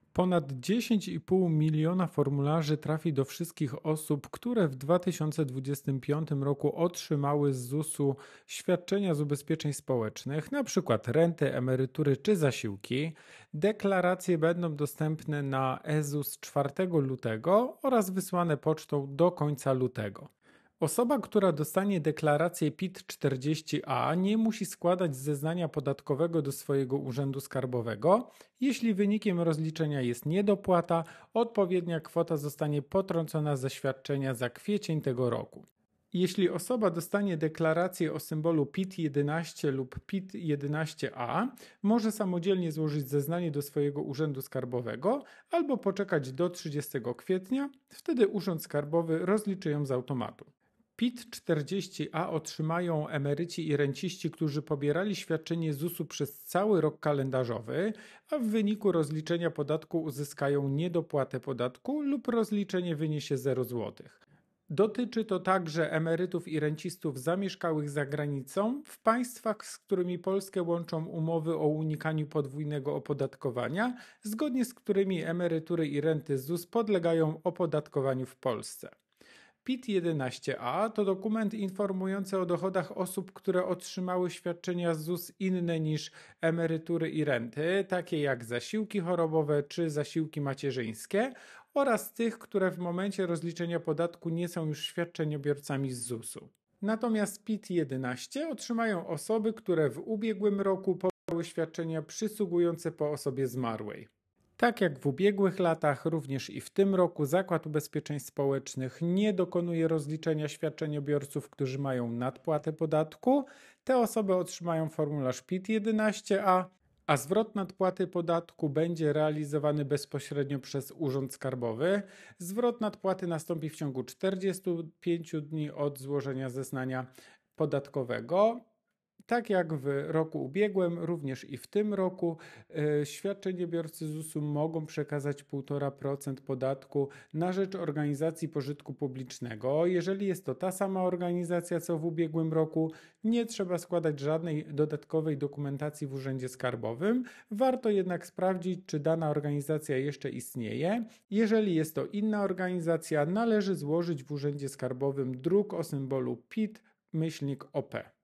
Ponad 10,5 miliona formularzy trafi do wszystkich osób, które w 2025 roku otrzymały z ZUS-u świadczenia z ubezpieczeń społecznych, np. renty, emerytury czy zasiłki. Deklaracje będą dostępne na eZUS 4 lutego oraz wysłane pocztą do końca lutego. Osoba, która dostanie deklarację PIT-40A, nie musi składać zeznania podatkowego do swojego urzędu skarbowego. Jeśli wynikiem rozliczenia jest niedopłata, odpowiednia kwota zostanie potrącona ze świadczenia za kwiecień tego roku. Jeśli osoba dostanie deklarację o symbolu PIT-11 lub PIT-11A, może samodzielnie złożyć zeznanie do swojego urzędu skarbowego albo poczekać do 30 kwietnia, wtedy urząd skarbowy rozliczy ją z automatu. PIT-40A otrzymają emeryci i renciści, którzy pobierali świadczenie ZUS-u przez cały rok kalendarzowy, a w wyniku rozliczenia podatku uzyskają niedopłatę podatku lub rozliczenie wyniesie 0 zł. Dotyczy to także emerytów i rencistów zamieszkałych za granicą w państwach, z którymi Polskę łączą umowy o unikaniu podwójnego opodatkowania, zgodnie z którymi emerytury i renty ZUS podlegają opodatkowaniu w Polsce. PIT-11A to dokument informujący o dochodach osób, które otrzymały świadczenia z ZUS inne niż emerytury i renty, takie jak zasiłki chorobowe czy zasiłki macierzyńskie, oraz tych, które w momencie rozliczenia podatku nie są już świadczeniobiorcami z ZUS-u. Natomiast PIT-11 otrzymają osoby, które w ubiegłym roku pobrały świadczenia przysługujące po osobie zmarłej. Tak jak w ubiegłych latach, również i w tym roku Zakład Ubezpieczeń Społecznych nie dokonuje rozliczenia świadczeniobiorców, którzy mają nadpłatę podatku. Te osoby otrzymają formularz PIT-11A, a zwrot nadpłaty podatku będzie realizowany bezpośrednio przez Urząd Skarbowy. Zwrot nadpłaty nastąpi w ciągu 45 dni od złożenia zeznania podatkowego. Tak jak w roku ubiegłym, również i w tym roku świadczeniobiorcy ZUS-u mogą przekazać 1,5% podatku na rzecz organizacji pożytku publicznego. Jeżeli jest to ta sama organizacja co w ubiegłym roku, nie trzeba składać żadnej dodatkowej dokumentacji w Urzędzie Skarbowym. Warto jednak sprawdzić, czy dana organizacja jeszcze istnieje. Jeżeli jest to inna organizacja, należy złożyć w Urzędzie Skarbowym druk o symbolu PIT-OP.